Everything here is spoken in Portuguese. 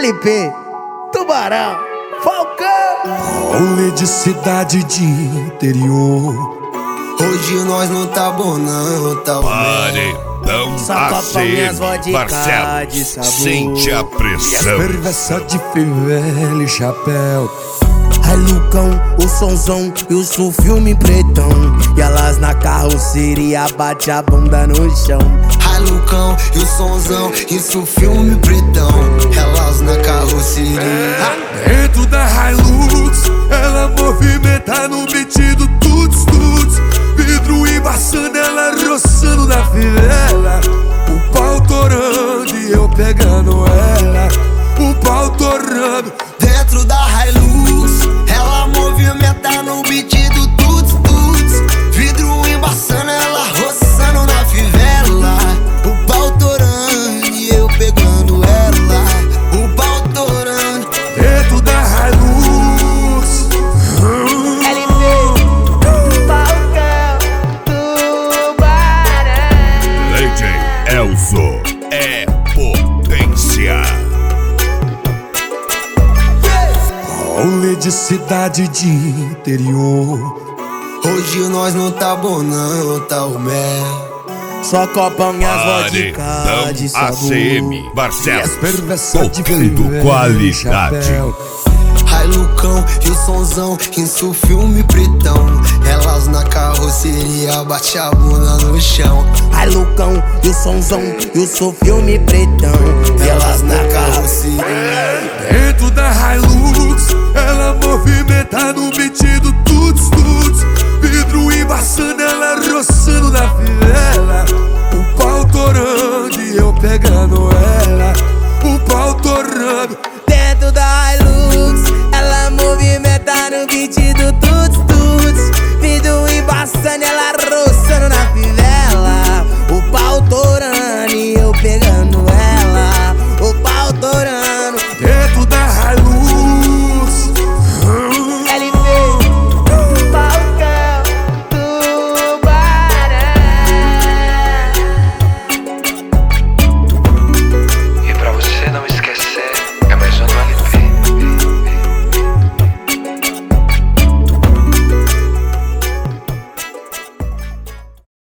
LP, Tubarão, Falcão. Rolê de cidade de interior. Hoje nós não tá bom não, tá Paredão ACM, Marcelo, sente a pressão. Perversa de fivela e chapéu. Ai Lucão, o sonzão e o filme pretão. E elas na carroceria bate a bunda no chão. Ai Lucão e o sonzão, isso filme pretão. Elas na carroceria. Dentro da Hilux, ela movimenta no beat do tuts tuts. Vidro embaçando, ela roçando na fivela. O pau torando e eu pegando ela. O pau torando. Dentro da Hilux, ela movimenta no beat do tuts tuts. Vidro embaçando, ela roçando na fivela. O pau torando e eu pegando ela. O pau torando. Dentro da Hilux. LP, Falcão, Tubarão. DJ Elzo é potência. Rolê de cidade de interior. Hoje nós não tá bom não, tá o mel. Só copão e as vodka Paredão de sabor. ACM, Marcelo, Perversa de tocando fivela e qualidade. chapéu. Ai Lucão e o sonzão, isso filme pretão. Elas na carroceria bate a bunda no chão. Ai Lucão e o sonzão e o filme pretão. E elas na carroceria. Dentro da Hilux, ela movimenta no beat do